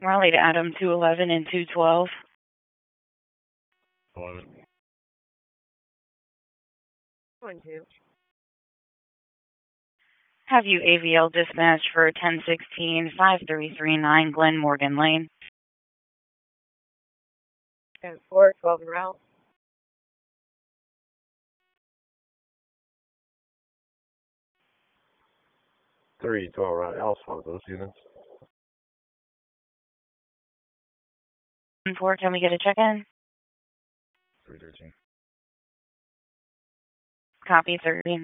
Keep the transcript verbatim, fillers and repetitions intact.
Raleigh to Adam two eleven and two twelve. eleven. One, two. Have you A V L dispatched for ten sixteen five three three nine Glen Morgan Lane? And four, twelve route. three, twelve, right. I'll swap those units. four, can we get a check-in? three thirteen. Copy, thirteen.